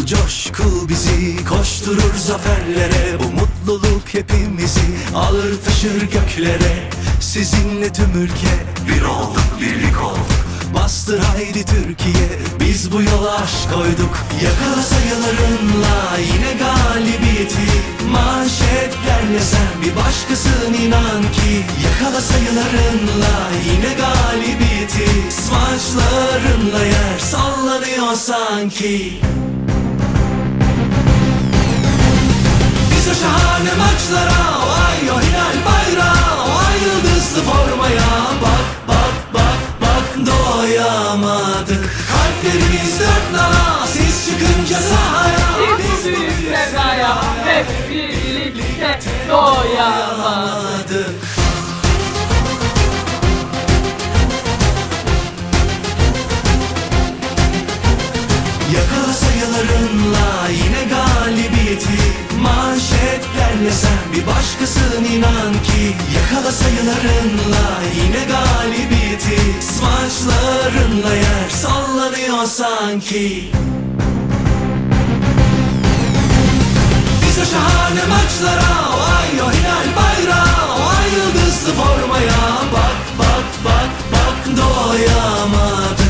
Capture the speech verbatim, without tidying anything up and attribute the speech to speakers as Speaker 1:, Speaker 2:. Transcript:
Speaker 1: Bu coşku bizi koşturur zaferlere, bu mutluluk hepimizi alır taşır göklere. Sizinle tüm ülke bir olduk, birlik olduk. Bastır haydi Türkiye, biz bu yola aşk koyduk. Yakala sayılarınla yine galibiyeti, manşetlerle sen bir başkasın inan ki. Yakala sayılarınla yine galibiyeti, smaçlarınla yer sallanıyor sanki. Biz o şahane maçlara, o ay o hilal bayrağı, o ay yıldızlı formaya bak bak bak bak doyamadık. Kalplerimiz dört nala, siz çıkınca sahaya,
Speaker 2: Biz bu büyük sevdaya hep birlikte doyamadık.
Speaker 1: Yakala sayılarınla yine galibiyeti, manşetlerle sen bir başkasın inan ki. Yakala sayılarınla yine galibiyeti, smaçlarınla yer sallanıyor sanki. Biz o şahane maçlara, o ay o hilal bayrağı, o ay yıldızlı formaya bak bak bak bak doyamadık.